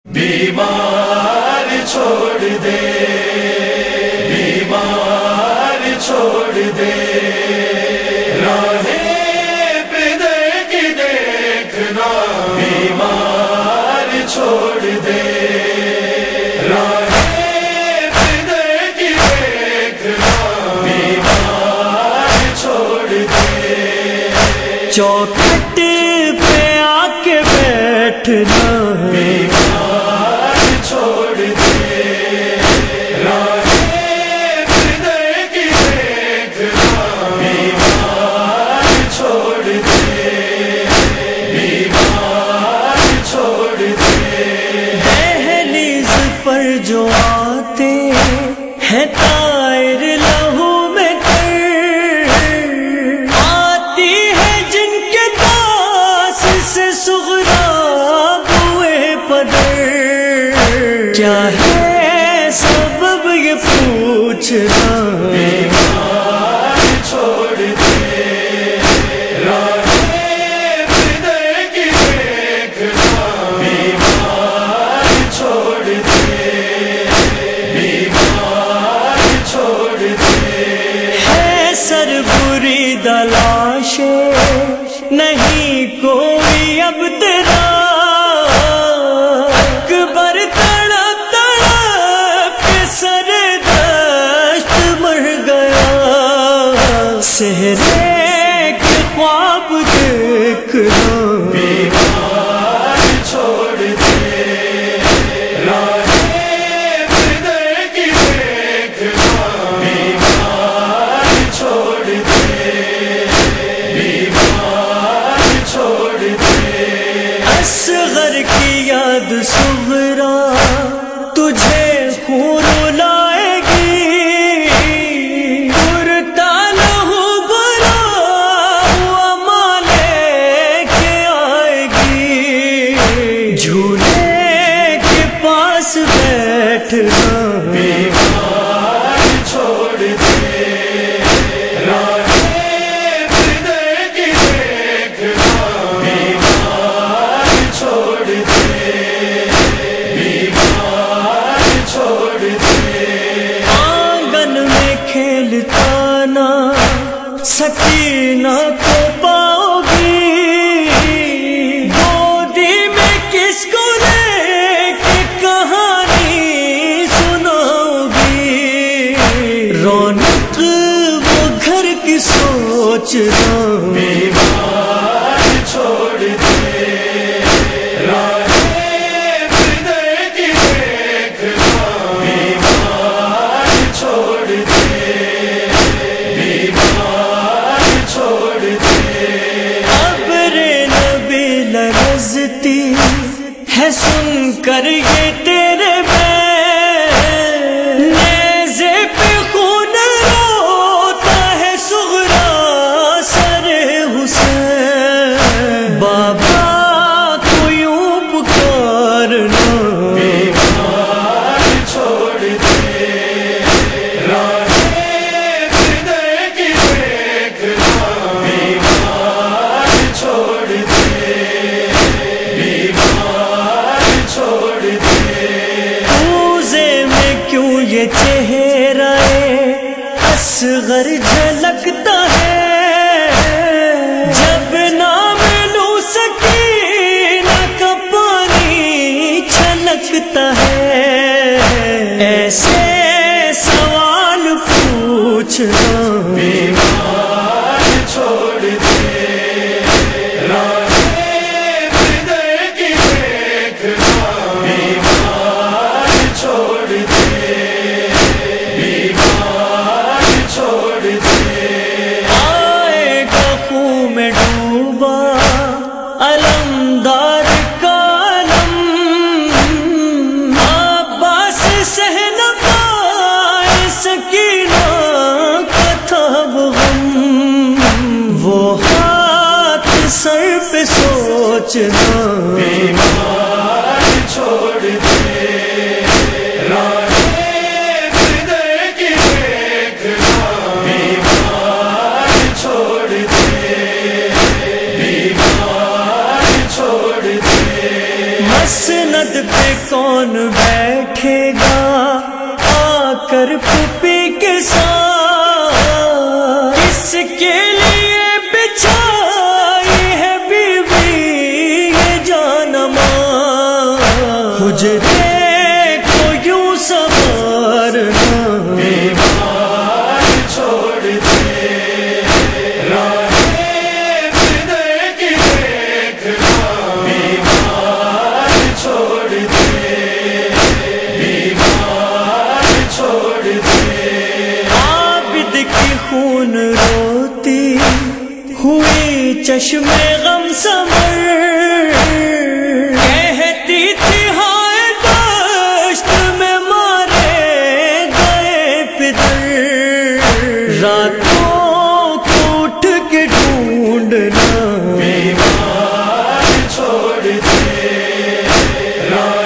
بیمار چھوڑ دے، بیمار چھوڑ دے، راہیں پدر کی دیکھنا، بیمار چھوڑ دے، راہیں پدر کی دیکھنا، بیمار چھوڑ دے، چوکھٹ پہ آ کے بیٹھنا، جو آتے ہیں طائر لہو میں تر، آتی ہے جن کے پاس سے صغریٰ بوئے پدر، کیا ہے سبب یہ پوچھنا، بیمار چھوڑ دے، راہیں پدر کی دیکھنا، بیمار چھوڑ دے، بری دلاشیں نہیں کوئی اب تیرا، اکبر تڑپ تڑپ کے سر دشت مر گیا، صحرے کے خواب دیکھنا، بیمار چھوڑ دے، راہیں پدر کی دیکھنا، بیمار چھوڑ دے، بیمار چھوڑ دے، اصغر کی یاد صغریٰ تجھے خون رلائے گی، پرتا لہو برا ہوا ماں لے کے آئے گی، جھولے کے پاس بیٹھنا، بیمار چھوڑ دے، راہیں پدر کی دیکھنا، بیمار چھوڑ دے، بیمار چھوڑ دے، آنگن میں کھیلتا نہ سکینہ کو پاؤ گی، گودی میں کس کو لے کے کہانی سناؤ گی، رونق وہ گھر کی سوچنا، بیمار چھوڑ دے، راہیں پدر کی دیکھنا، بیمار چھوڑ دے، بیمار چھوڑ دے، ابر نبی لرزتی ہے سن کر یہ تیرے بین، نیزے پہ خون روتا ہے صغریٰ سر حسین، بابا کو یوں پکارنا، بیمار چھوڑ دے، راہیں پدر کی دیکھنا، بیمار چھوڑ دے، بیمار چھوڑ دے، روزے میں کیوں یہ چہرہ اصغر جھلکتا ہے، جب نام لوں سکینہ کا پانی چھلکتا ہے، ایسے سوال پوچھنا، بیمار چھوڑ دے، راہیں پدر کی دیکھنا، بیمار چھوڑ دے، بیمار چھوڑ دے، آئے گا خون میں ڈوبا علمدار کا علم، عباس سہ نہ پائے سکینہ کا تھا وہ غم، وہ ہاتھ سر پہ سوچنا، بیمار چھوڑ دے، راہیں پدر کی دیکھنا، بیمار چھوڑ دے، بیمار چھوڑ دے، مسند مسند پہ کون بیٹھے گا آ کر پھوپھی کے ساتھ، کس کے لیے بچھائی ہے بیوی یہ جانماز، حجرے کو یوں سنوارنا، بیمار چھوڑ دے راہیں بدر کی دیکھنا، بیمار چھوڑ دے، بیمار چھوڑ دے، عابد کی خون روتی ہوئی چشم غم سمر، کہتی تھی ہائے دشت میں مارے گئے پدر، راتوں کو اٹھ کے ڈھونڈنا، بیمار چھوڑ دے